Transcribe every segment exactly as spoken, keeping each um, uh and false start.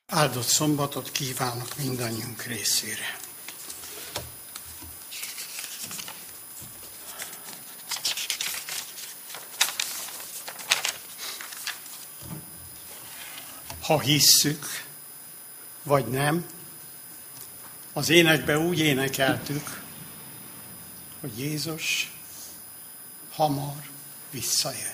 Áldott szombatot kívánok mindannyiunk részére. Ha hisszük, vagy nem, az énekben úgy énekeltük, hogy Jézus hamar visszajön.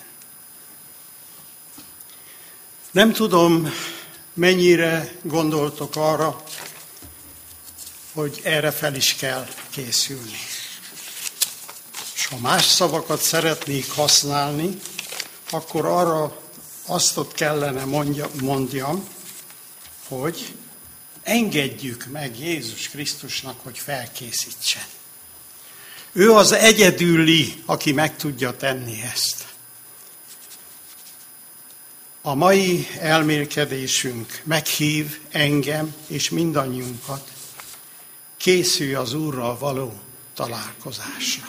Nem tudom, mennyire gondoltok arra, hogy erre fel is kell készülni. És ha más szavakat szeretnék használni, akkor arra azt ott kellene mondja, mondjam, hogy engedjük meg Jézus Krisztusnak, hogy felkészítsen. Ő az egyedüli, aki meg tudja tenni ezt. A mai elmélkedésünk meghív engem és mindannyiunkat, készülj az Úrral való találkozásra.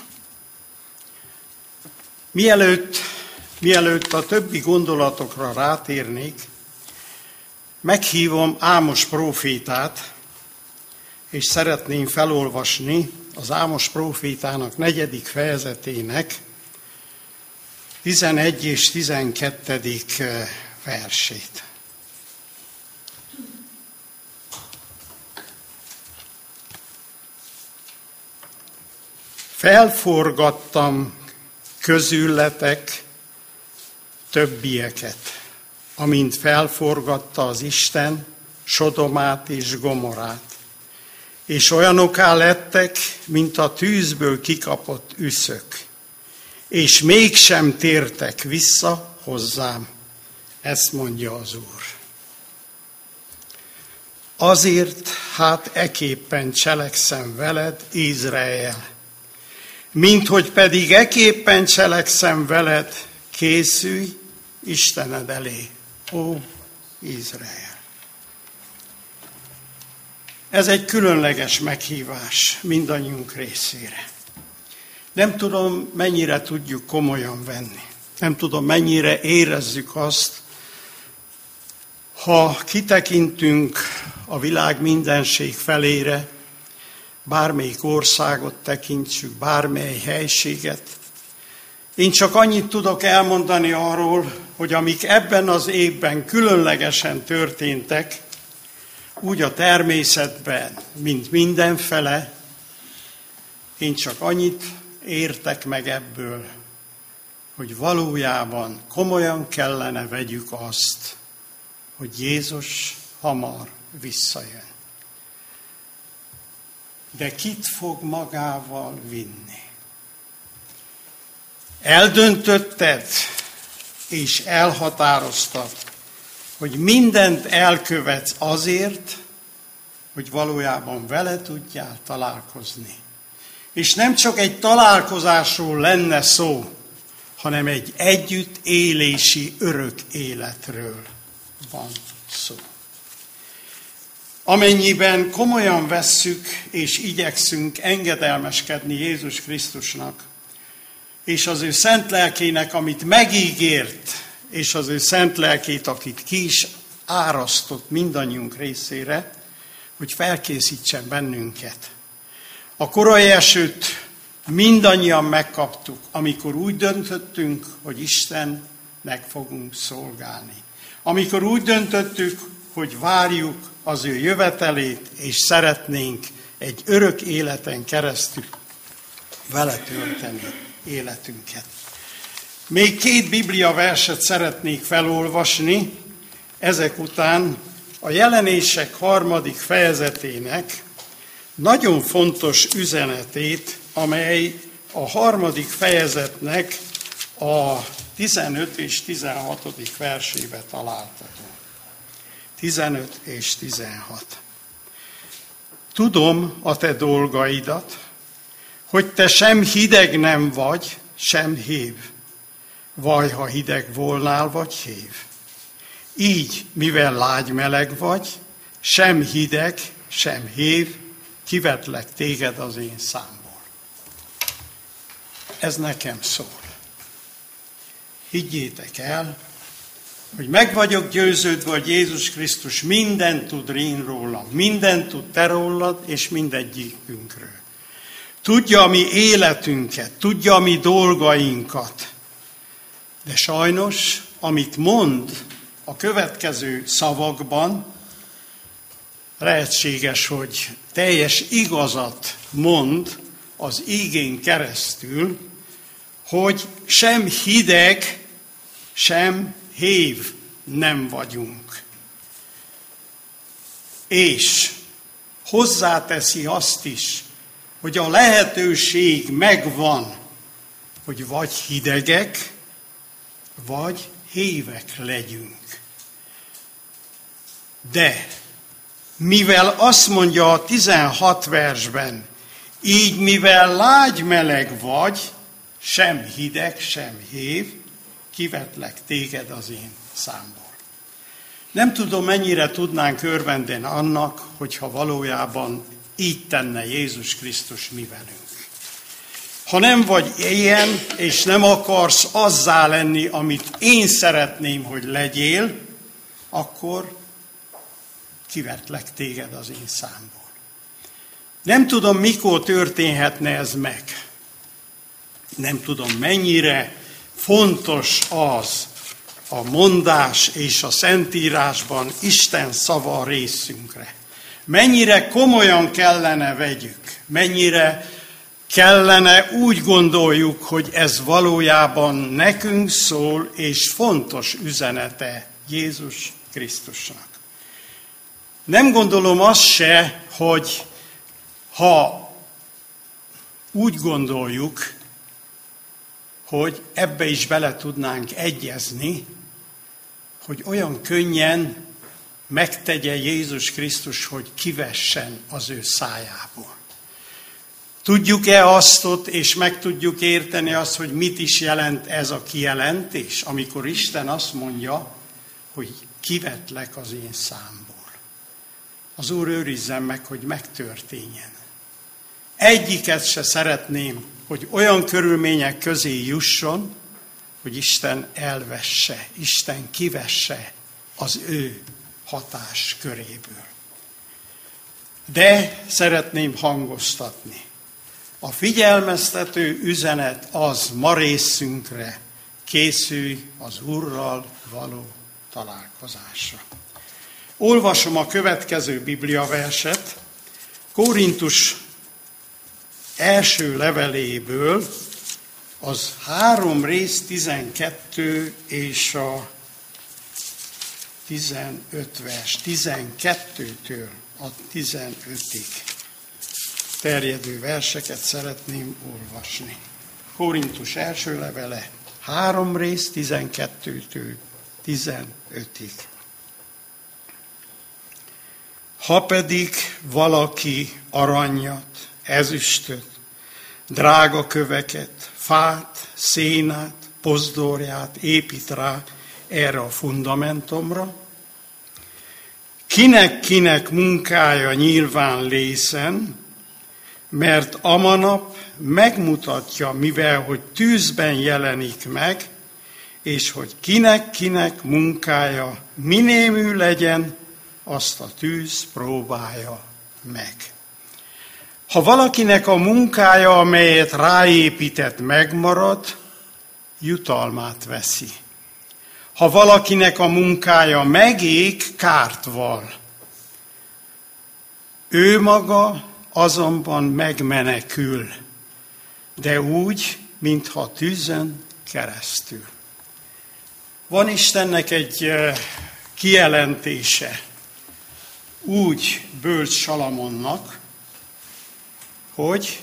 Mielőtt, mielőtt a többi gondolatokra rátérnék, meghívom Ámos prófétát, és szeretném felolvasni az Ámos prófétának negyedik fejezetének tizenegy és tizenkettedik versét. Felforgattam közületek többieket, amint felforgatta az Isten Sodomát és Gomorát, és olyanokká lettek, mint a tűzből kikapott üszök, és mégsem tértek vissza hozzám. Ezt mondja az Úr. Azért hát eképpen cselekszem veled, Izrael, minthogy pedig eképpen cselekszem veled, készülj Istened elé, ó Izrael. Ez egy különleges meghívás mindannyiunk részére. Nem tudom, mennyire tudjuk komolyan venni. Nem tudom, mennyire érezzük azt, ha kitekintünk a világ mindenség felére, bármelyik országot tekintsük, bármely helységet. Én csak annyit tudok elmondani arról, hogy amik ebben az évben különlegesen történtek, úgy a természetben, mint mindenfele, én csak annyit értek meg ebből, hogy valójában komolyan kellene vegyük azt, hogy Jézus hamar visszajön. De kit fog magával vinni? Eldöntötted és elhatároztad, hogy mindent elkövetsz azért, hogy valójában vele tudjál találkozni. És nem csak egy találkozásról lenne szó, hanem egy együttélési örök életről van szó. Amennyiben komolyan vesszük és igyekszünk engedelmeskedni Jézus Krisztusnak, és az ő szent lelkének, amit megígért, és az ő szent lelkét, akit ki is árasztott mindannyiunk részére, hogy felkészítsen bennünket. A korai esőt mindannyian megkaptuk, amikor úgy döntöttünk, hogy Istennek fogunk szolgálni. Amikor úgy döntöttük, hogy várjuk az ő jövetelét, és szeretnénk egy örök életen keresztül vele tölteni életünket. Még két Biblia verset szeretnék felolvasni, ezek után a Jelenések harmadik fejezetének nagyon fontos üzenetét, amely a harmadik fejezetnek a tizenöt és tizenhatodik versébe található. tizenöt és tizenhat. Tudom a te dolgaidat, hogy te sem hideg nem vagy, sem hév. Vaj, ha hideg volnál, vagy hév. Így, mivel lágy-meleg vagy, sem hideg, sem hév, kivetlek téged az én számból. Ez nekem szól. Higgyétek el, hogy meg vagyok győződve, hogy Jézus Krisztus mindent tud én rólam, mindent tud te rólad, és mindegyikünkről. Tudja a mi életünket, tudja a mi dolgainkat. De sajnos, amit mond a következő szavakban, lehetséges, hogy teljes igazat mond az ígén keresztül, hogy sem hideg, sem hév nem vagyunk. És hozzáteszi azt is, hogy a lehetőség megvan, hogy vagy hidegek, vagy hévek legyünk. De mivel azt mondja a tizenhat versben, így mivel lágy-meleg vagy, sem hideg, sem hév, kivetlek téged az én számból. Nem tudom, mennyire tudnánk örvendeni annak, hogyha valójában így tenne Jézus Krisztus mi velünk. Ha nem vagy ilyen, és nem akarsz azzá lenni, amit én szeretném, hogy legyél, akkor kivetlek téged az én számból. Nem tudom, mikor történhetne ez meg. Nem tudom, mennyire fontos az a mondás és a Szentírásban Isten szava a részünkre. Mennyire komolyan kellene vegyük, mennyire kellene úgy gondoljuk, hogy ez valójában nekünk szól, és fontos üzenete Jézus Krisztusnak. Nem gondolom azt se, hogy ha úgy gondoljuk, hogy ebbe is bele tudnánk egyezni, hogy olyan könnyen megtegye Jézus Krisztus, hogy kivessen az ő szájából. Tudjuk-e azt, és meg tudjuk érteni azt, hogy mit is jelent ez a kijelentés, amikor Isten azt mondja, hogy kivetlek az én számból. Az Úr őrizzen meg, hogy megtörténjen. Egyiket se szeretném, hogy olyan körülmények közé jusson, hogy Isten elvesse, Isten kivesse az ő hatás köréből. De szeretném hangoztatni. A figyelmeztető üzenet az ma részünkre, készülj az Úrral való találkozásra. Olvasom a következő bibliaverset, Korintus első leveléből, az három rész tizenkettő és a tizenöt vers, tizenkettőtől a tizenötig terjedő verseket szeretném olvasni. Korintus első levele, három rész, tizenkettőtől tizenötig. Ha pedig valaki aranyat, ezüstöt, drága köveket, fát, szénát, pozdorját épít rá erre a fundamentumra, kinek-kinek munkája nyilván lészen, mert amanap megmutatja, mivel hogy tűzben jelenik meg, és hogy kinek-kinek munkája minémű legyen, azt a tűz próbálja meg. Ha valakinek a munkája, amelyet ráépített, megmarad, jutalmát veszi. Ha valakinek a munkája megég, kárt val. Ő maga azonban megmenekül, de úgy, mintha tűzön keresztül. Van Istennek egy kijelentése, úgy bölcs Salamonnak, hogy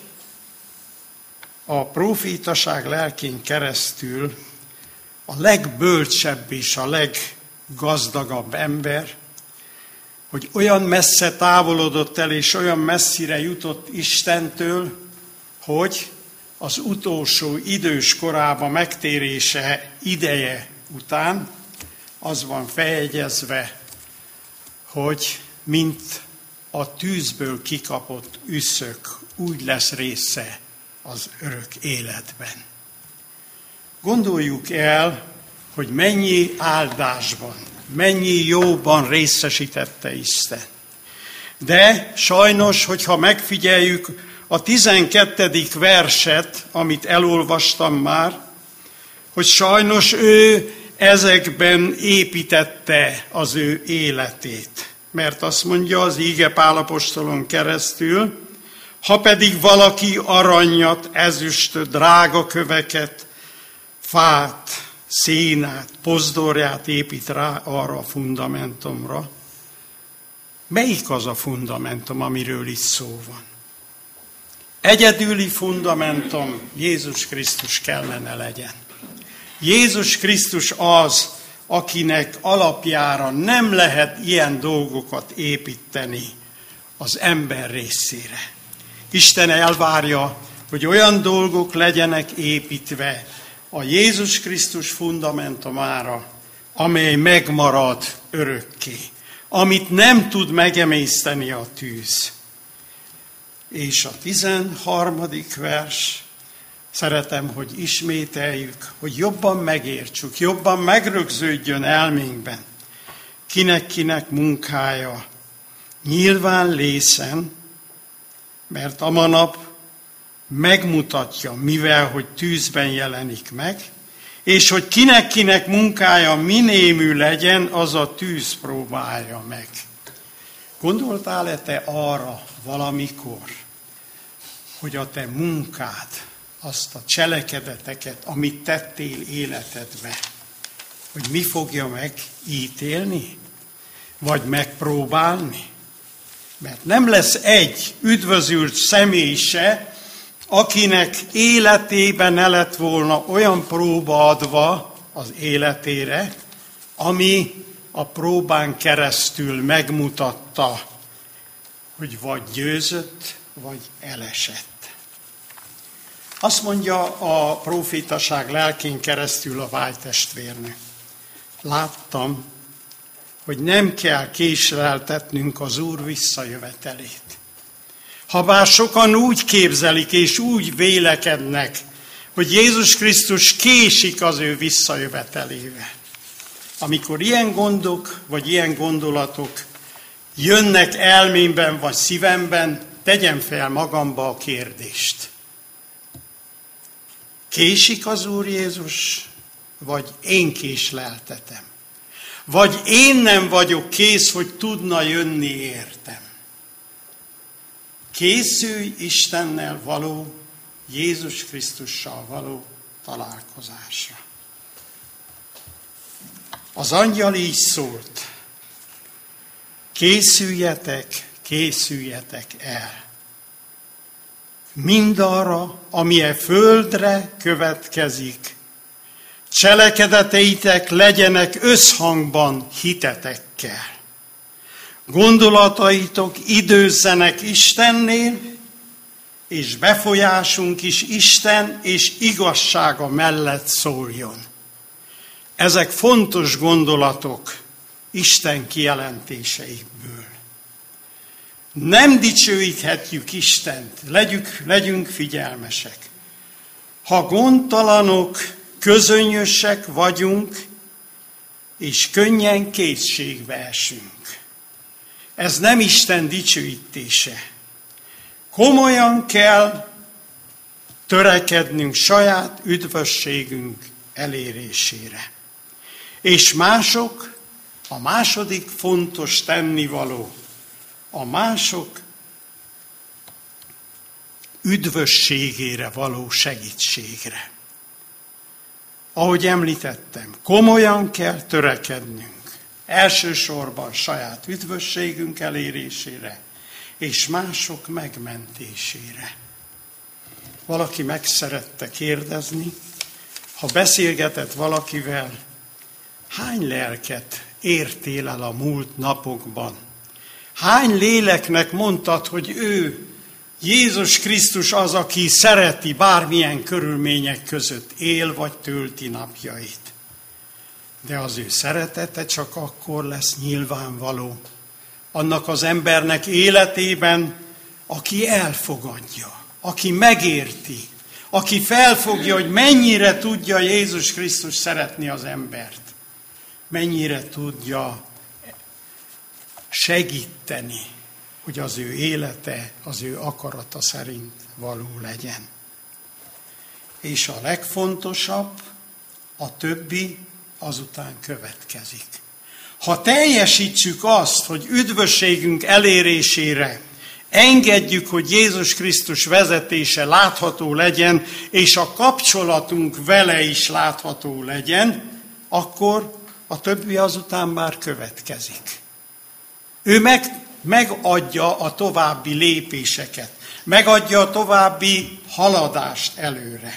a prófétaság lelkén keresztül a legbölcsebb és a leggazdagabb ember, hogy olyan messze távolodott el, és olyan messzire jutott Istentől, hogy az utolsó idős korába megtérése ideje után az van feljegyezve, hogy mint a tűzből kikapott üszök, úgy lesz része az örök életben. Gondoljuk el, hogy mennyi áldásban, mennyi jóban részesítette Isten. De sajnos, hogyha megfigyeljük a tizenkettedik verset, amit elolvastam már, hogy sajnos ő ezekben építette az ő életét. Mert azt mondja az íge Pál apostolon keresztül, ha pedig valaki aranyat, ezüstöt, drága köveket, fát, szénát, pozdorját épít rá arra a fundamentumra. Melyik az a fundamentum, amiről itt szó van? Egyedüli fundamentum Jézus Krisztus kellene legyen. Jézus Krisztus az, akinek alapjára nem lehet ilyen dolgokat építeni az ember részére. Isten elvárja, hogy olyan dolgok legyenek építve a Jézus Krisztus fundamentumára, amely megmarad örökké, amit nem tud megemészteni a tűz. És a tizenharmadik vers, szeretem, hogy ismételjük, hogy jobban megértsük, jobban megrögződjön elménkben, kinek-kinek munkája nyilván lészen, mert a manap megmutatja, mivel, hogy tűzben jelenik meg, és hogy kinek-kinek munkája minémű legyen, az a tűz próbálja meg. Gondoltál-e te arra valamikor, hogy a te munkád, azt a cselekedeteket, amit tettél életedbe, hogy mi fogja megítélni, vagy megpróbálni? Mert nem lesz egy üdvözült személy se, akinek életében ne lett volna olyan próba adva az életére, ami a próbán keresztül megmutatta, hogy vagy győzött, vagy elesett. Azt mondja a profétaság lelkén keresztül a vágytestvérnő. Láttam, hogy nem kell késleltetnünk az Úr visszajövetelét. Habár sokan úgy képzelik és úgy vélekednek, hogy Jézus Krisztus késik az ő visszajövetelével. Amikor ilyen gondok, vagy ilyen gondolatok jönnek elmémben, vagy szívemben, tegyem fel magamba a kérdést. Késik az Úr Jézus, vagy én késleltetem? Vagy én nem vagyok kész, hogy tudna jönni értem? Készülj Istennel való, Jézus Krisztussal való találkozásra. Az angyal így szólt, készüljetek, készüljetek el. Mindarra, ami e földre következik, cselekedeteitek legyenek összhangban hitetekkel. Gondolataitok időzzenek Istennél, és befolyásunk is Isten és igazsága mellett szóljon. Ezek fontos gondolatok Isten kijelentéseiből. Nem dicsőíthetjük Istent, legyünk, legyünk figyelmesek. Ha gondtalanok, közönyösek vagyunk, és könnyen kétségbe esünk. Ez nem Isten dicsőítése. Komolyan kell törekednünk saját üdvösségünk elérésére. És mások, a második fontos tennivaló, a mások üdvösségére való segítségre. Ahogy említettem, komolyan kell törekednünk. Elsősorban saját üdvösségünk elérésére, és mások megmentésére. Valaki meg szerette kérdezni, ha beszélgetett valakivel, hány lelket értél el a múlt napokban? Hány léleknek mondtad, hogy ő, Jézus Krisztus az, aki szereti bármilyen körülmények között él vagy tölti napjait? De az ő szeretete csak akkor lesz nyilvánvaló annak az embernek életében, aki elfogadja, aki megérti, aki felfogja, hogy mennyire tudja Jézus Krisztus szeretni az embert, mennyire tudja segíteni, hogy az ő élete, az ő akarata szerint való legyen. És a legfontosabb, a többi azután következik. Ha teljesítsük azt, hogy üdvösségünk elérésére engedjük, hogy Jézus Krisztus vezetése látható legyen, és a kapcsolatunk vele is látható legyen, akkor a többi azután már következik. Ő meg, megadja a további lépéseket, megadja a további haladást előre.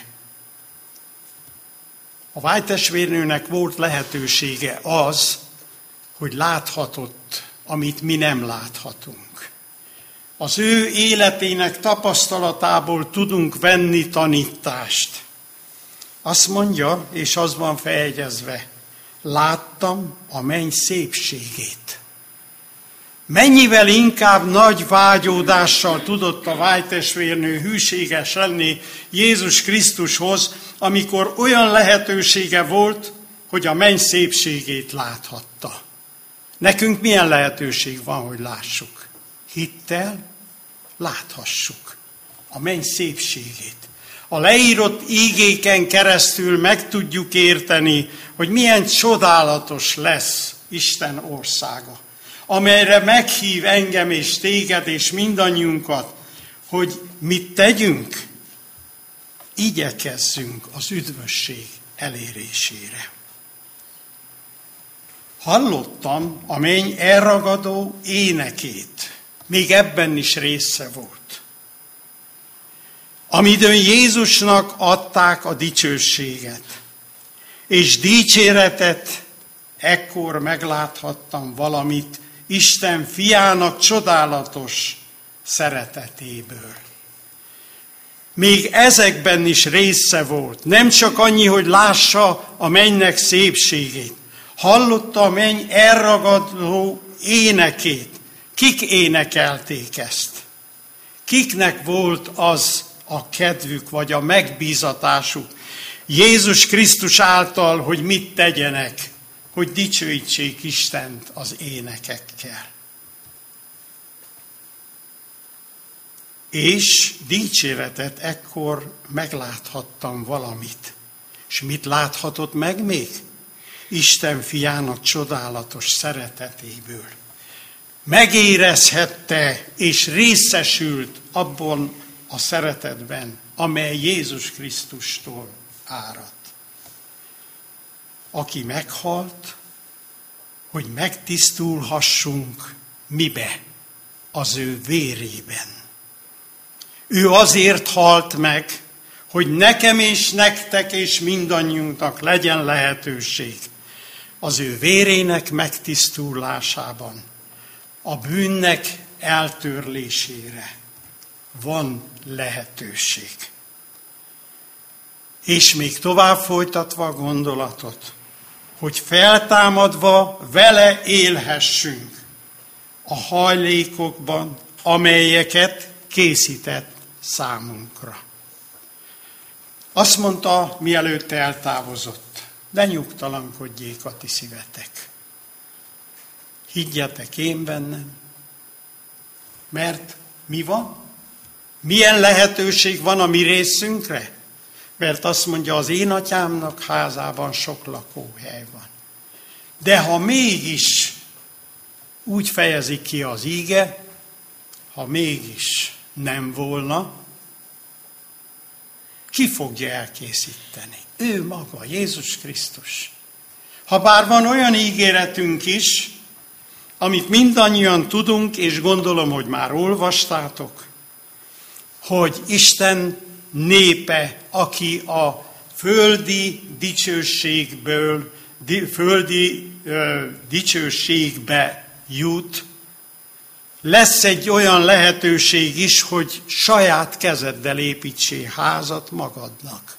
A vágytestvérnőnek volt lehetősége az, hogy láthatott, amit mi nem láthatunk. Az ő életének tapasztalatából tudunk venni tanítást. Azt mondja, és az van feljegyezve, láttam a menny szépségét. Mennyivel inkább nagy vágyódással tudott a vágytestvérnő hűséges lenni Jézus Krisztushoz, amikor olyan lehetősége volt, hogy a menny szépségét láthatta. Nekünk milyen lehetőség van, hogy lássuk? Hittel láthassuk a menny szépségét. A leírott ígéken keresztül meg tudjuk érteni, hogy milyen csodálatos lesz Isten országa, amelyre meghív engem és téged és mindannyiunkat, hogy mit tegyünk, igyekezzünk az üdvösség elérésére. Hallottam a menny elragadó énekét, még ebben is része volt. Amidőn Jézusnak adták a dicsőséget, és dicséretet, ekkor megláthattam valamit Isten fiának csodálatos szeretetéből. Még ezekben is része volt, nem csak annyi, hogy lássa a mennynek szépségét, hallotta a menny elragadó énekét. Kik énekelték ezt? Kiknek volt az a kedvük, vagy a megbízatásuk Jézus Krisztus által, hogy mit tegyenek, hogy dicsőítsék Istent az énekekkel. És dicséretet ekkor megláthattam valamit. És mit láthatott meg még? Isten fiának csodálatos szeretetéből. Megérezhette és részesült abban a szeretetben, amely Jézus Krisztustól árad. Aki meghalt, hogy megtisztulhassunk mibe? Az ő vérében. Ő azért halt meg, hogy nekem és nektek és mindannyiunknak legyen lehetőség az ő vérének megtisztulásában, a bűnnek eltörlésére van lehetőség. És még tovább folytatva a gondolatot, hogy feltámadva vele élhessünk a hajlékokban, amelyeket készített számunkra. Azt mondta, mielőtt eltávozott, de nyugtalankodjék a ti szívetek. Higgyetek én bennem, mert mi van? Milyen lehetőség van a mi részünkre? Mert azt mondja, az én atyámnak házában sok lakóhely van. De ha mégis úgy fejezik ki az íge, ha mégis nem volna, ki fogja elkészíteni? Ő maga, Jézus Krisztus. Habár van olyan ígéretünk is, amit mindannyian tudunk, és gondolom, hogy már olvastátok, hogy Isten népe, aki a földi dicsőségből, di, földi ö, dicsőségbe jut, lesz egy olyan lehetőség is, hogy saját kezeddel építsél házat magadnak.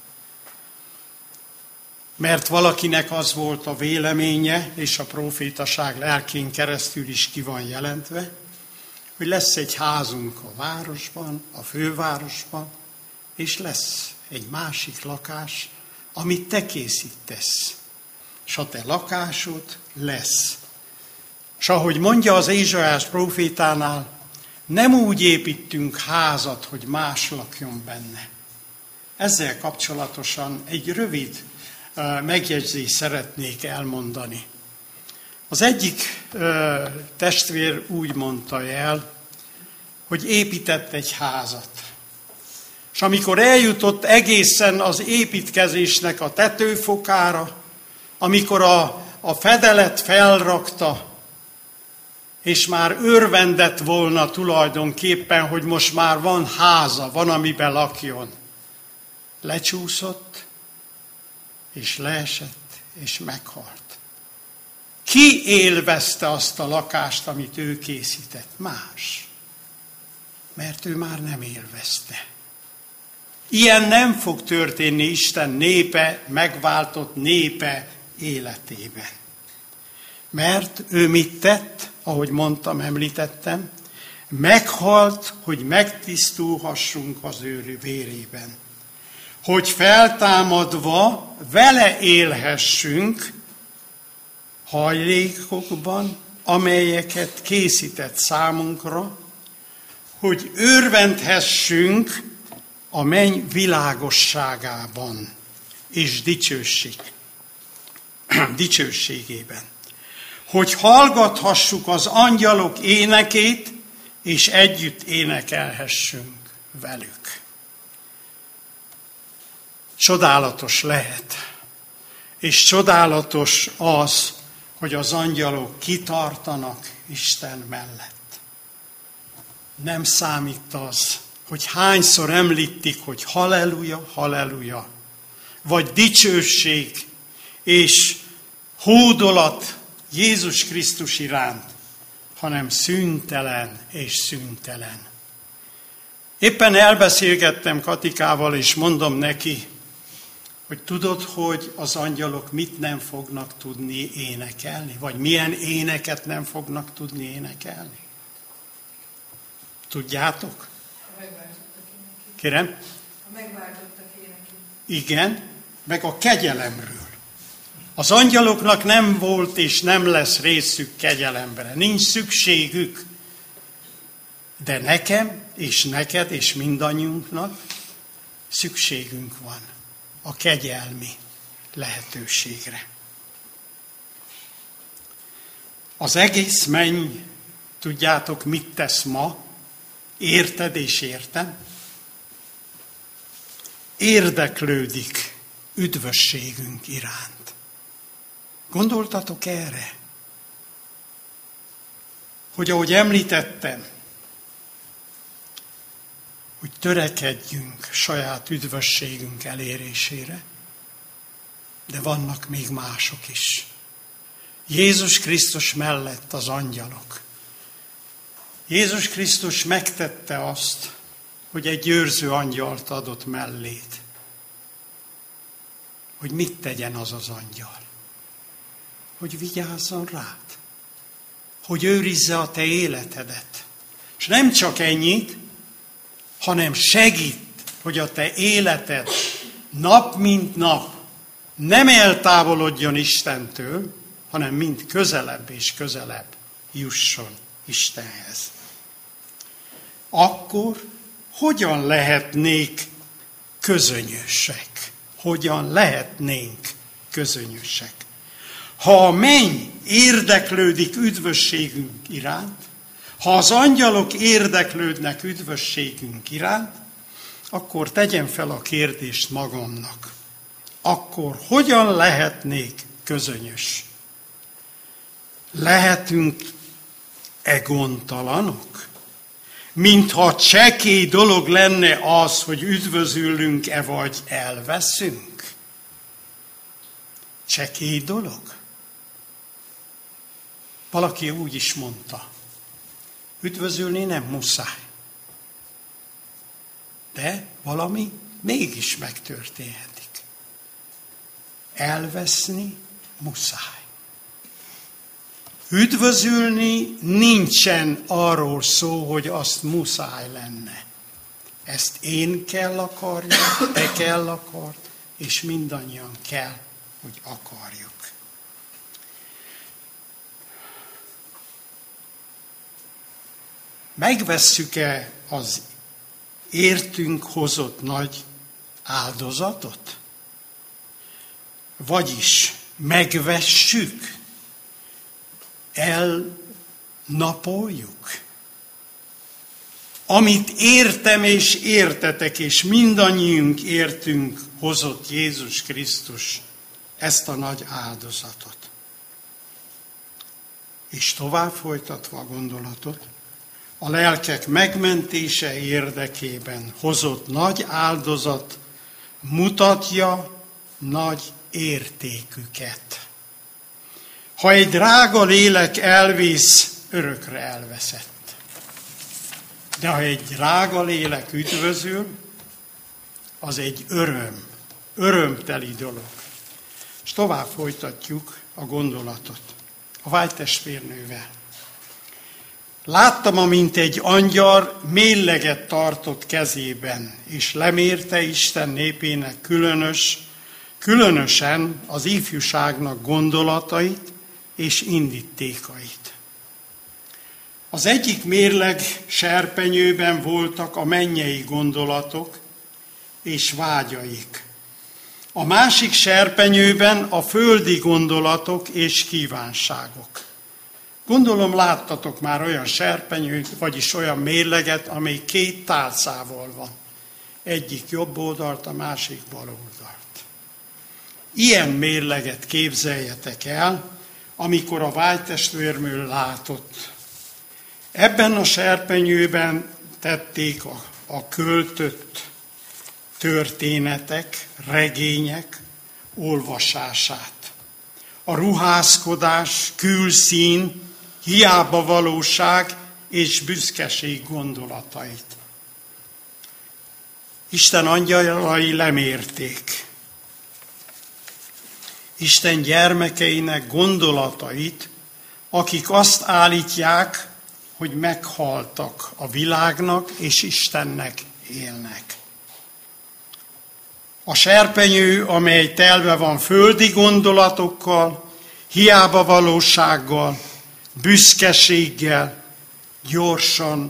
Mert valakinek az volt a véleménye, és a profétaság lelkén keresztül is ki van jelentve, hogy lesz egy házunk a városban, a fővárosban, és lesz egy másik lakás, amit te készítesz. És a te lakásod lesz. És ahogy mondja az Ézsaiás prófétánál, nem úgy építünk házat, hogy más lakjon benne. Ezzel kapcsolatosan egy rövid uh, megjegyzést szeretnék elmondani. Az egyik uh, testvér úgy mondta el, hogy épített egy házat. És amikor eljutott egészen az építkezésnek a tetőfokára, amikor a, a fedelet felrakta, és már örvendett volna tulajdonképpen, hogy most már van háza, van, amiben lakjon. Lecsúszott, és leesett, és meghalt. Ki élvezte azt a lakást, amit ő készített? Más. Mert ő már nem élvezte. Ilyen nem fog történni Isten népe, megváltott népe életében. Mert ő mit tett, ahogy mondtam, említettem, meghalt, hogy megtisztulhassunk az ő vérében. Hogy feltámadva vele élhessünk hajlékokban, amelyeket készített számunkra, hogy örvendhessünk a menny világosságában és dicsőség, dicsőségében. Hogy hallgathassuk az angyalok énekét, és együtt énekelhessünk velük. Csodálatos lehet, és csodálatos az, hogy az angyalok kitartanak Isten mellett. Nem számít az, hogy hányszor említik, hogy halleluja, halleluja, vagy dicsőség és hódolat Jézus Krisztus iránt, hanem szüntelen és szüntelen. Éppen elbeszélgettem Katikával, és mondom neki, hogy tudod, hogy az angyalok mit nem fognak tudni énekelni, vagy milyen éneket nem fognak tudni énekelni. Tudjátok? A megváltottak énekét. Kérem? A megváltottak énekét. Igen, meg a kegyelemről. Az angyaloknak nem volt és nem lesz részük kegyelemre, nincs szükségük. De nekem és neked és mindannyiunknak szükségünk van a kegyelmi lehetőségre. Az egész menny, tudjátok, mit tesz ma? Érted és értem? Érdeklődik üdvösségünk iránt. Gondoltatok erre? Hogy ahogy említettem, hogy törekedjünk saját üdvösségünk elérésére, de vannak még mások is. Jézus Krisztus mellett az angyalok. Jézus Krisztus megtette azt, hogy egy őrző angyalt adott mellét. Hogy mit tegyen az az angyal? Hogy vigyázzon rád. Hogy őrizze a te életedet. És nem csak ennyit, hanem segít, hogy a te életed nap mint nap nem eltávolodjon Istentől, hanem mind közelebb és közelebb jusson Istenhez. Akkor hogyan lehetnék közönyösek? Hogyan lehetnénk közönyösek? Ha a menny érdeklődik üdvösségünk iránt, ha az angyalok érdeklődnek üdvösségünk iránt, akkor tegyem fel a kérdést magamnak. Akkor hogyan lehetnék közönyös? Lehetünk-e gondtalanok? Mintha csekély dolog lenne az, hogy üdvözülünk-e vagy elveszünk? Csekély dolog? Valaki úgy is mondta, üdvözülni nem muszáj. De valami mégis megtörténhetik. Elveszni muszáj. Üdvözülni nincsen arról szó, hogy azt muszáj lenne. Ezt én kell akarjam, te kell akart, és mindannyian kell, hogy akarjuk. Megvesszük-e az értünk hozott nagy áldozatot? Vagyis megvessük, elnapoljuk? Amit értem és értetek, és mindannyiunk értünk hozott Jézus Krisztus, ezt a nagy áldozatot. És tovább folytatva a gondolatot, a lelkek megmentése érdekében hozott nagy áldozat mutatja nagy értéküket. Ha egy drága lélek elvész, örökre elveszett. De ha egy drága lélek üdvözül, az egy öröm, örömteli dolog. És tovább folytatjuk a gondolatot a vágytestvérnővel. Láttam, amint egy angyal mélleget tartott kezében, és lemérte Isten népének különös, különösen az ifjúságnak gondolatait és indítékait. Az egyik mérleg serpenyőben voltak a mennyei gondolatok és vágyaik. A másik serpenyőben a földi gondolatok és kívánságok. Gondolom láttatok már olyan serpenyőt, vagyis olyan mérleget, amely két tálcával van. Egyik jobb oldalt, a másik bal oldalt. Ilyen mérleget képzeljetek el, amikor a vágytestvérnő látott. Ebben a serpenyőben tették a, a költött történetek, regények olvasását. A ruházkodás, külszín, hiába valóság és büszkeség gondolatait. Isten angyalai lemérték Isten gyermekeinek gondolatait, akik azt állítják, hogy meghaltak a világnak és Istennek élnek. A serpenyő, amely telve van földi gondolatokkal, hiába valósággal, büszkeséggel, gyorsan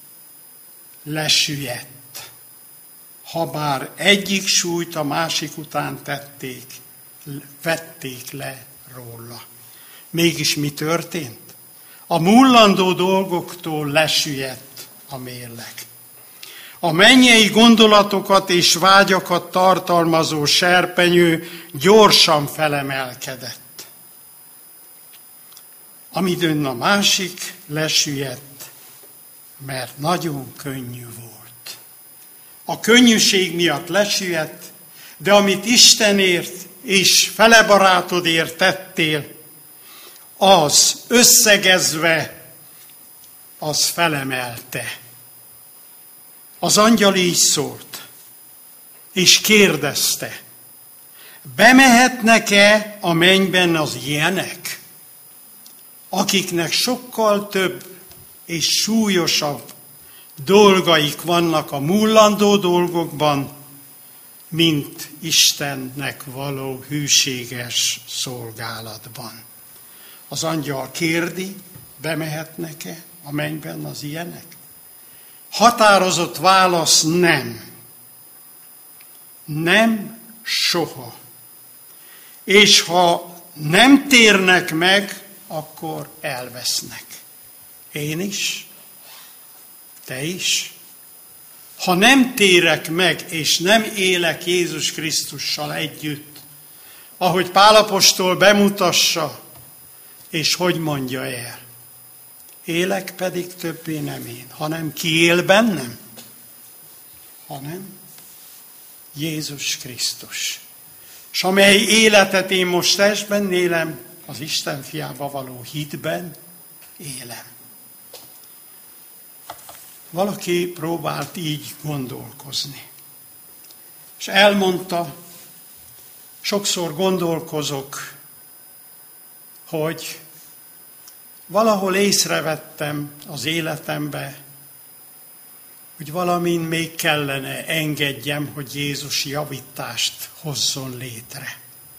lesüllyedt. Habár egyik súlyt a másik után tették, vették le róla. Mégis mi történt? A mullandó dolgoktól lesüllyedt a mérleg. A mennyei gondolatokat és vágyakat tartalmazó serpenyő gyorsan felemelkedett. Amidőn a másik lesüllyedt, mert nagyon könnyű volt. A könnyűség miatt lesüllyedt, de amit Istenért és fele barátodért tettél, az összegezve, az felemelte. Az angyal így szólt, és kérdezte, bemehetnek-e a mennyben az ilyenek, akiknek sokkal több és súlyosabb dolgaik vannak a mullandó dolgokban, mint Istennek való hűséges szolgálatban. Az angyal kérdi, bemehetnek-e a mennyben az ilyenek? Határozott válasz nem. Nem soha. És ha nem térnek meg, akkor elvesznek. Én is, te is. Ha nem térek meg, és nem élek Jézus Krisztussal együtt, ahogy Pál apostol bemutassa, és hogy mondja el, élek pedig többé nem én, hanem ki él bennem, hanem Jézus Krisztus. És amely életet én most testben élem, az Isten fiába való hitben élem. Valaki próbált így gondolkozni. És elmondta, sokszor gondolkozok, hogy valahol észrevettem az életembe, hogy valamin még kellene engedjem, hogy Jézus javítást hozzon létre.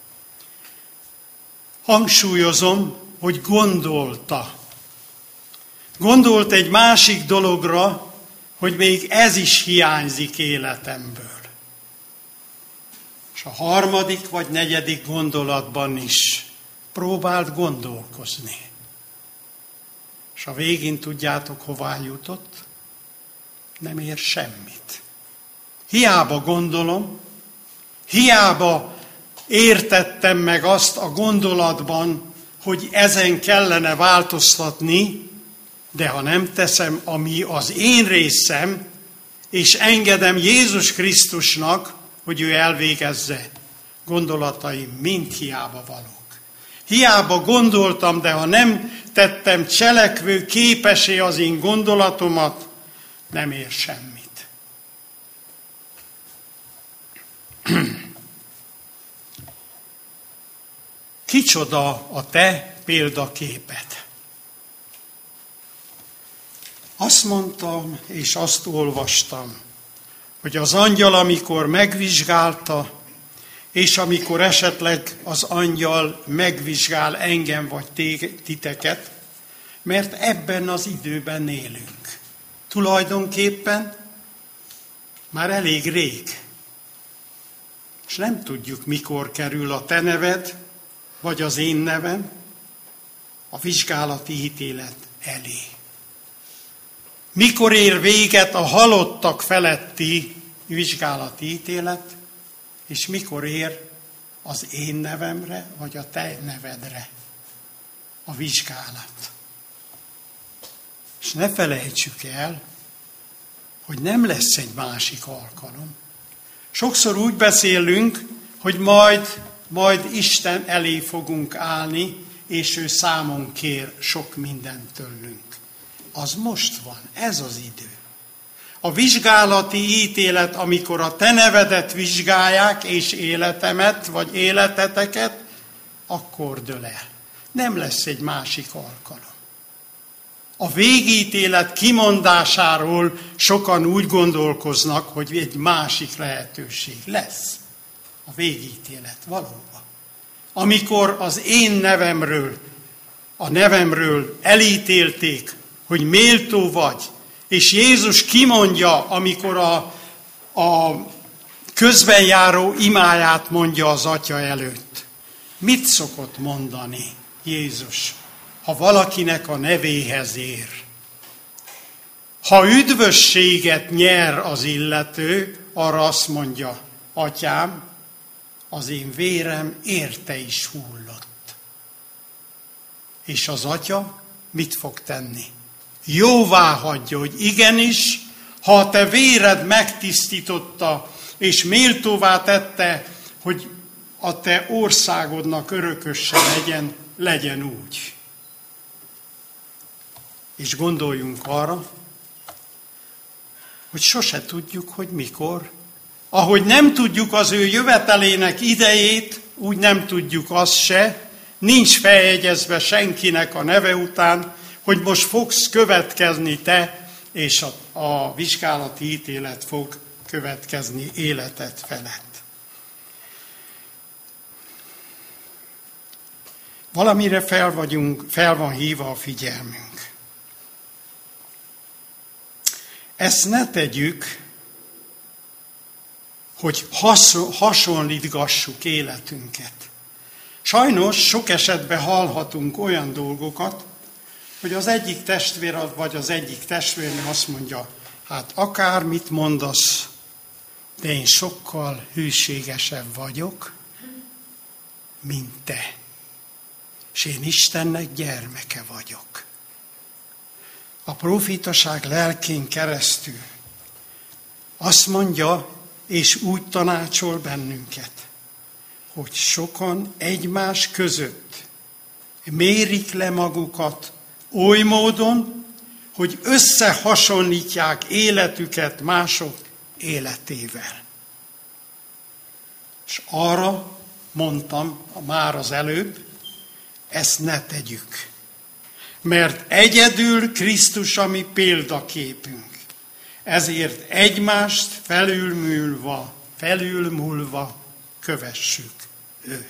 Hangsúlyozom, hogy gondolta. Gondolt egy másik dologra, hogy még ez is hiányzik életemből. És a harmadik vagy negyedik gondolatban is próbált gondolkozni. És a végén tudjátok, hová jutott? Nem ér semmit. Hiába gondolom, hiába értettem meg azt a gondolatban, hogy ezen kellene változtatni, de ha nem teszem, ami az én részem, és engedem Jézus Krisztusnak, hogy ő elvégezze, gondolataim mind hiába valók. Hiába gondoltam, de ha nem tettem cselekvő képessé az én gondolatomat, nem ér semmit. Kicsoda a te példaképed? Azt mondtam, és azt olvastam, hogy az angyal, amikor megvizsgálta, és amikor esetleg az angyal megvizsgál engem vagy titeket, mert ebben az időben élünk. Tulajdonképpen már elég rég. És nem tudjuk, mikor kerül a te neved, vagy az én nevem a vizsgálati ítélet elé. Mikor ér véget a halottak feletti vizsgálati ítélet, és mikor ér az én nevemre, vagy a te nevedre a vizsgálat. És ne felejtsük el, hogy nem lesz egy másik alkalom. Sokszor úgy beszélünk, hogy majd, majd Isten elé fogunk állni, és ő számon kér sok mindent tőlünk. Az most van, ez az idő. A vizsgálati ítélet, amikor a te nevedet vizsgálják, és életemet, vagy életeteket, akkor dől el. Nem lesz egy másik alkalom. A végítélet kimondásáról sokan úgy gondolkoznak, hogy egy másik lehetőség lesz. A végítélet valóban. Amikor az én nevemről, a nevemről elítélték, hogy méltó vagy, és Jézus kimondja, amikor a, a közben járó imáját mondja az Atya előtt. Mit szokott mondani Jézus, ha valakinek a nevéhez ér? Ha üdvösséget nyer az illető, arra azt mondja, Atyám, az én vérem érte is hullott. És az Atya mit fog tenni? Jóvá hagyja, hogy igenis, ha a te véred megtisztította, és méltóvá tette, hogy a te országodnak örököse legyen, legyen úgy. És gondoljunk arra, hogy sose tudjuk, hogy mikor. Ahogy nem tudjuk az ő jövetelének idejét, úgy nem tudjuk azt se, nincs feljegyezve senkinek a neve után, hogy most fogsz következni te, és a, a vizsgálati ítélet fog következni életed felett. Valamire fel, vagyunk, fel van hívva a figyelmünk. Ezt ne tegyük, hogy hasonlítgassuk életünket. Sajnos sok esetben hallhatunk olyan dolgokat, hogy az egyik testvér vagy az egyik testvérnő azt mondja, hát akármit mondasz, de én sokkal hűségesebb vagyok, mint te. És én Istennek gyermeke vagyok. A profétaság lelkén keresztül azt mondja, és úgy tanácsol bennünket, hogy sokan egymás között mérik le magukat oly módon, hogy összehasonlítják életüket mások életével. És arra mondtam már az előbb, ezt ne tegyük. Mert egyedül Krisztus a mi példaképünk. ezért egymást felülmúlva, felülmúlva kövessük őt.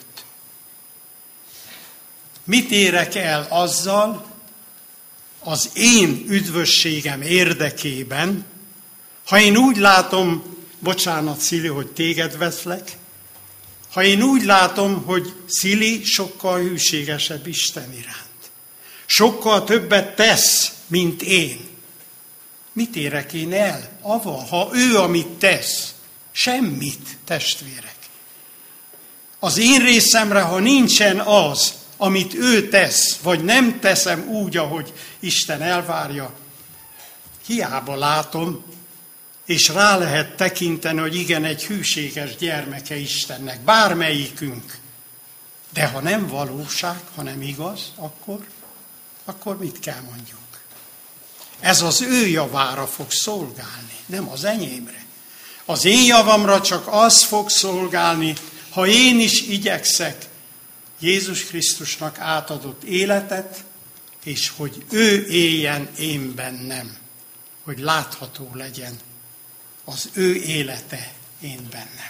Mit érek el azzal az én üdvösségem érdekében, ha én úgy látom, bocsánat Szili, hogy téged veszlek, ha én úgy látom, hogy Szili sokkal hűségesebb Isten iránt, sokkal többet tesz, mint én. Mit érek én el? Ava, ha ő, amit tesz, semmit, testvérek. Az én részemre, ha nincsen az, amit ő tesz, vagy nem teszem úgy, ahogy Isten elvárja, hiába látom, és rá lehet tekinteni, hogy igen, egy hűséges gyermeke Istennek, bármelyikünk. De ha nem valóság, ha nem igaz, akkor, akkor mit kell mondjuk? Ez az ő javára fog szolgálni, nem az enyémre. Az én javamra csak az fog szolgálni, ha én is igyekszek Jézus Krisztusnak átadott életet, és hogy ő éljen én bennem, hogy látható legyen az ő élete én bennem.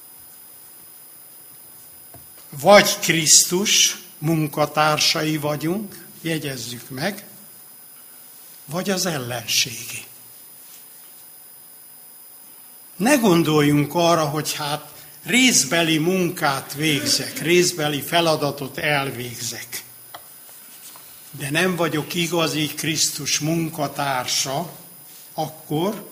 Vagy Krisztus munkatársai vagyunk, jegyezzük meg, vagy az ellenségi. Ne gondoljunk arra, hogy hát részbeli munkát végzek, részbeli feladatot elvégzek, de nem vagyok igazi Krisztus munkatársa, akkor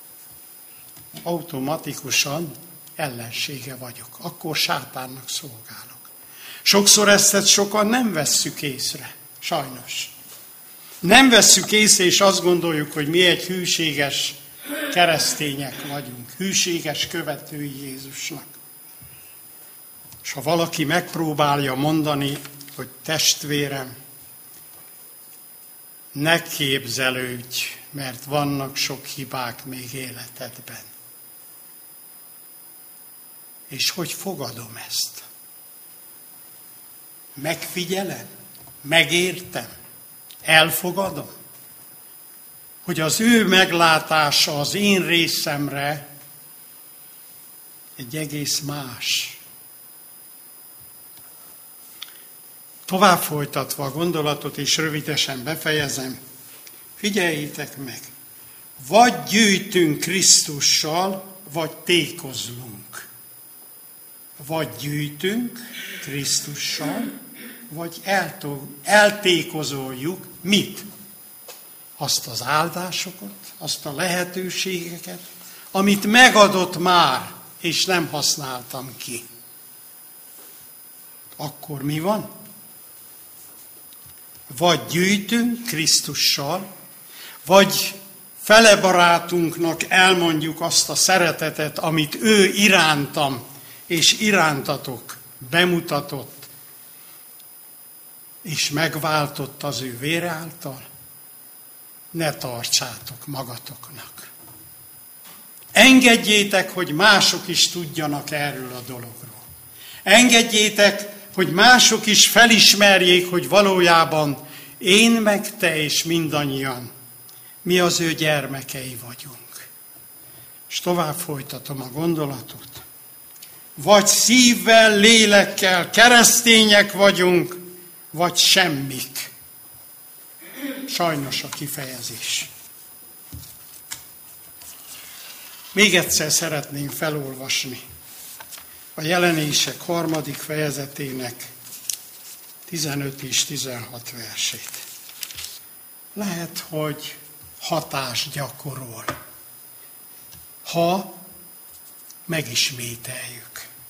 automatikusan ellensége vagyok. Akkor sátánnak szolgálok. Sokszor ezt sokan nem vesszük észre, sajnos. Nem vesszük észre, és azt gondoljuk, hogy mi egy hűséges keresztények vagyunk, hűséges követői Jézusnak. És ha valaki megpróbálja mondani, hogy testvérem, ne képzelődj, mert vannak sok hibák még életedben. És hogy fogadom ezt? Megfigyelem? Megértem? Elfogadom? Hogy az ő meglátása az én részemre egy egész más. Tovább folytatva a gondolatot, és rövidesen befejezem, figyeljétek meg, vagy gyűjtünk Krisztussal, vagy tékozlunk. Vagy gyűjtünk Krisztussal, vagy eltékozoljuk mit? Azt az áldásokat, azt a lehetőségeket, amit megadott már, és nem használtam ki. Akkor mi van? Vagy gyűjtünk Krisztussal, vagy fele barátunknak elmondjuk azt a szeretetet, amit ő irántam és irántatok bemutatott, és megváltott az ő vére által, ne tartsátok magatoknak. Engedjétek, hogy mások is tudjanak erről a dologról. Engedjétek, hogy mások is felismerjék, hogy valójában én meg te és mindannyian mi az ő gyermekei vagyunk. És tovább folytatom a gondolatot. Vagy szívvel, lélekkel keresztények vagyunk, vagy semmik. Sajnos a kifejezés. Még egyszer szeretném felolvasni a Jelenések harmadik fejezetének tizenöt és tizenhat versét. Lehet, hogy hatást gyakorol, ha megismételjük.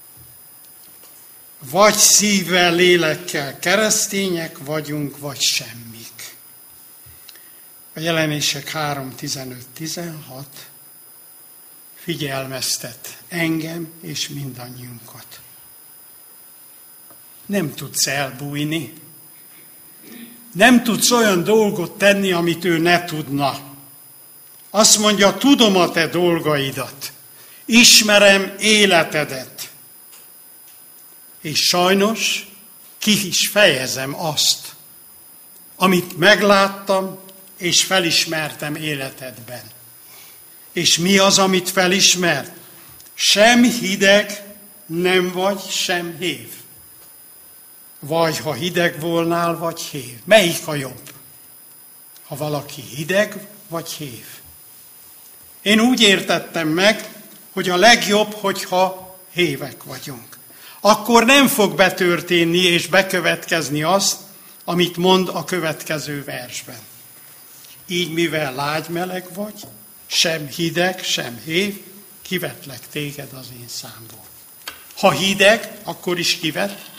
Vagy szívvel, lélekkel keresztények vagyunk, vagy semmik. A Jelenések három tizenöt tizenhat figyelmeztet engem és mindannyiunkat. Nem tudsz elbújni, nem tudsz olyan dolgot tenni, amit ő ne tudna. Azt mondja, tudom a te dolgaidat, ismerem életedet. És sajnos ki is fejezem azt, amit megláttam és felismertem életedben. És mi az, amit felismer? Sem hideg nem vagy, sem hév. Vagy ha hideg volnál, vagy hév. Melyik a jobb? Ha valaki hideg, vagy hév. Én úgy értettem meg, hogy a legjobb, hogyha hévek vagyunk. Akkor nem fog betörténni és bekövetkezni azt, amit mond a következő versben. Így mivel lágy-meleg vagy, sem hideg, sem hév, kivetlek téged az én számból. Ha hideg, akkor is kivet.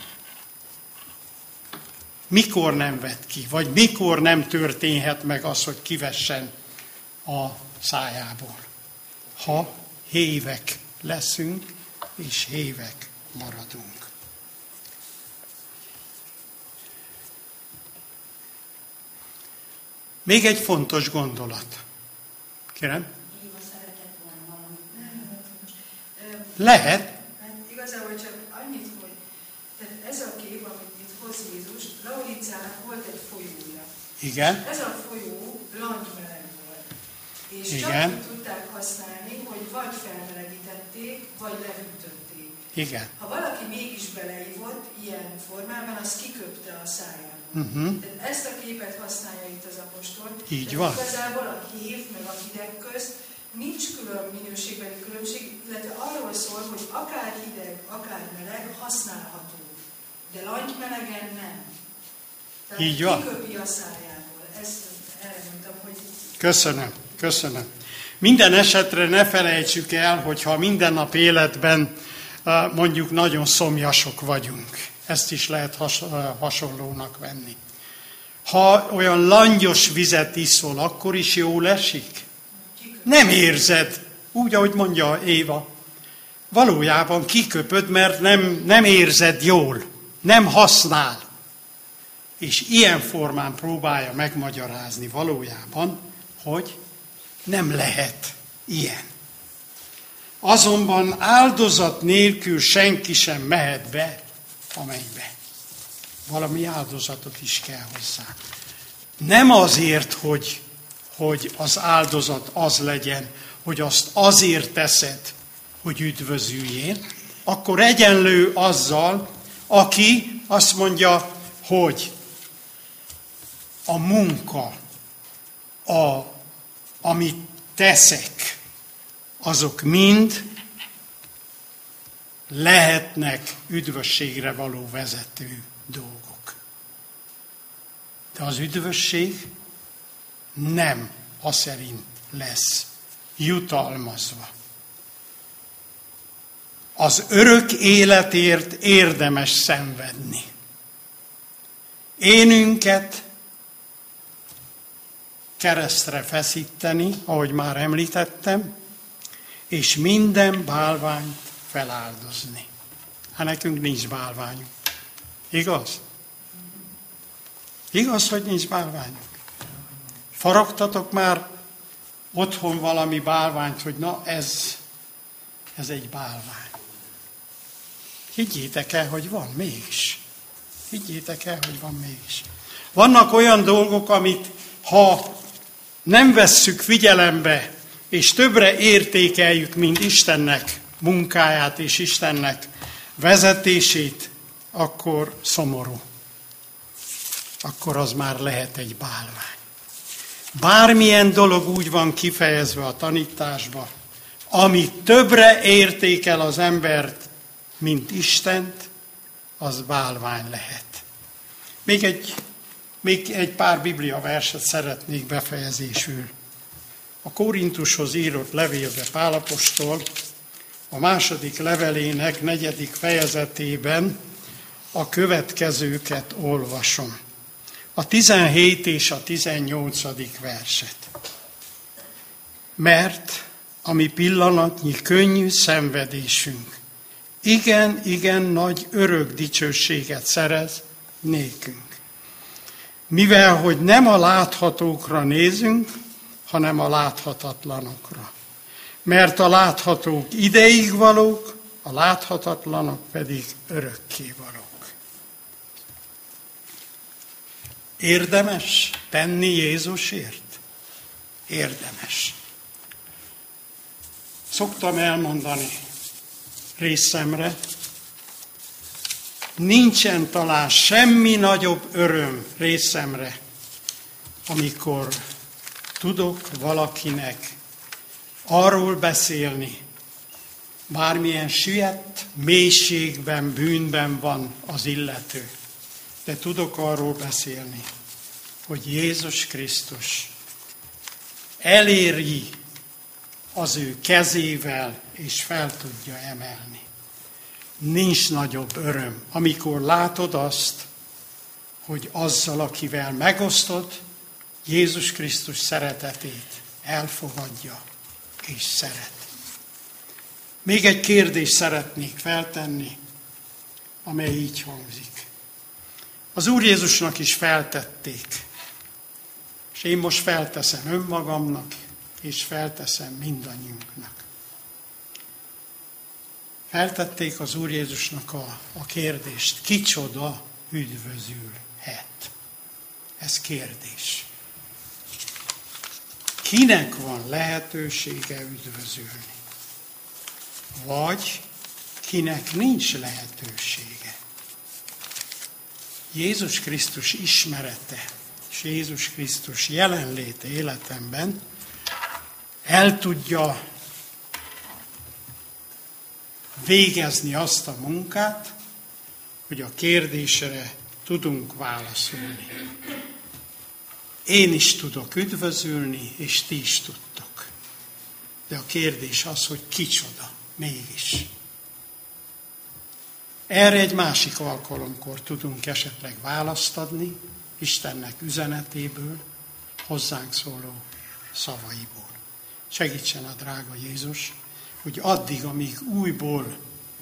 Mikor nem vet ki, vagy mikor nem történhet meg az, hogy kivessen a szájából? Ha hévek leszünk, és hévek maradunk. Még egy fontos gondolat. Kérem? Lehet. Hát igazából csak annyit, hogy tehát ez a kép, amit itt hoz Jézus, Lauricának volt egy folyója. Igen. Ez a folyó langymeleg volt. És Igen. csak úgy tudták használni, hogy vagy felmelegítették, vagy lehűtötték. Igen. Ha valaki mégis beleívott ilyen formában, az kiköpte a száját. Uh-huh. Tehát ezt a képet használja itt az apostol. Így Tehát van. Igazából a hív meg a hideg közt nincs külön minőségbeli különbség, illetve arról szól, hogy akár hideg, akár meleg használható, de langymelegen nem. Tehát Így van. kiköpi a szájából. Ezt erre mondtam, hogy... Köszönöm, köszönöm. Minden esetre ne felejtsük el, hogyha minden nap életben mondjuk nagyon szomjasok vagyunk. Ezt is lehet has, hasonlónak venni. Ha olyan langyos vizet iszol, akkor is jól esik? Nem érzed, úgy, ahogy mondja Éva. Valójában kiköpöd, mert nem, nem érzed jól, nem használ. És ilyen formán próbálja megmagyarázni valójában, hogy nem lehet ilyen. Azonban áldozat nélkül senki sem mehet be a mennybe. Valami áldozatot is kell hozzá. Nem azért, hogy, hogy az áldozat az legyen, hogy azt azért teszed, hogy üdvözüljél, akkor egyenlő azzal, aki azt mondja, hogy a munka, a, amit teszek, azok mind lehetnek üdvösségre való vezető dolgok. De az üdvösség nem a szerint lesz jutalmazva. Az örök életért érdemes szenvedni. Énünket keresztre feszíteni, ahogy már említettem, és minden bálványt feláldozni. Hát nekünk nincs bálványunk. Igaz? Igaz, hogy nincs bálványunk? Faragtatok már otthon valami bálványt, hogy na ez, ez egy bálvány. Higgyétek el, hogy van mégis. Higgyétek el, hogy van mégis. Vannak olyan dolgok, amit ha nem vesszük figyelembe, és többre értékeljük, mint Istennek munkáját és Istennek vezetését, akkor szomorú. Akkor az már lehet egy bálvány. Bármilyen dolog úgy van kifejezve a tanításba, ami többre értékel az embert, mint Istent, az bálvány lehet. Még egy, még egy pár Biblia verset szeretnék befejezésül. A Korintushoz írott levélbe Pál apostol a második levelének negyedik fejezetében a következőket olvasom. A tizenhét és a tizennyolcadik verset. Mert a mi pillanatnyi könnyű szenvedésünk igen, igen nagy örök dicsőséget szerez nékünk. Mivel, hogy nem a láthatókra nézünk, hanem a láthatatlanokra. Mert a láthatók ideig valók, a láthatatlanok pedig örökké valók. Érdemes tenni Jézusért? Érdemes. szoktam elmondani részemre, nincsen talán semmi nagyobb öröm részemre, amikor tudok valakinek arról beszélni, bármilyen süllyedt mélységben, bűnben van az illető, de tudok arról beszélni, hogy Jézus Krisztus eléri az ő kezével, és fel tudja emelni. Nincs nagyobb öröm, amikor látod azt, hogy azzal, akivel megosztod, Jézus Krisztus szeretetét elfogadja és szeret. Még egy kérdést szeretnék feltenni, amely így hangzik. Az Úr Jézusnak is feltették, és én most felteszem önmagamnak, és felteszem mindannyiunknak. Feltették az Úr Jézusnak a, a kérdést, kicsoda üdvözülhet? Ez kérdés. Kinek van lehetősége üdvözülni? Vagy kinek nincs lehetősége? Jézus Krisztus ismerete és Jézus Krisztus jelenléte életemben el tudja végezni azt a munkát, hogy a kérdésre tudunk válaszolni. Én is tudok üdvözülni, és ti is tudtok. De a kérdés az, hogy kicsoda mégis. Erre egy másik alkalomkor tudunk esetleg választ adni, Istennek üzenetéből, hozzánk szóló szavaiból. Segítsen a drága Jézus, hogy addig, amíg újból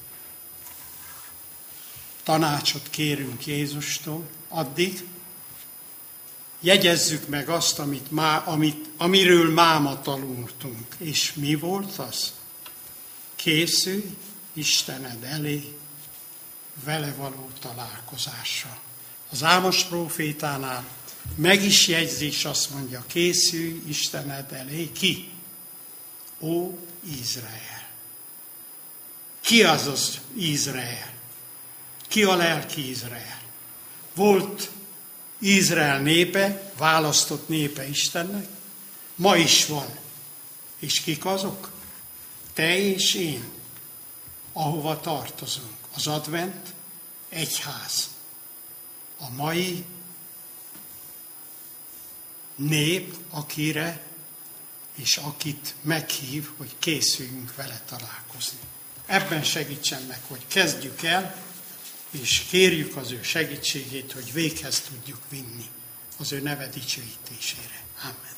tanácsot kérünk Jézustól, addig jegyezzük meg azt, amit má, amit, amiről máma tanultunk. És mi volt az? Készülj Istened elé vele való találkozásra. Az Ámos prófétánál meg is jegyzi, és azt mondja, készülj Istened elé. Ki? Ó, Izrael. Ki az az Izrael? Ki a lelki Izrael? Volt Izrael népe, választott népe Istennek, ma is van. És kik azok? Te és én, ahova tartozunk. Az advent egyház. A mai nép, akire és akit meghív, hogy készüljünk vele találkozni. Ebben segítsen meg, hogy kezdjük el, és kérjük az ő segítségét, hogy véghez tudjuk vinni az ő neve dicsőítésére. Amen.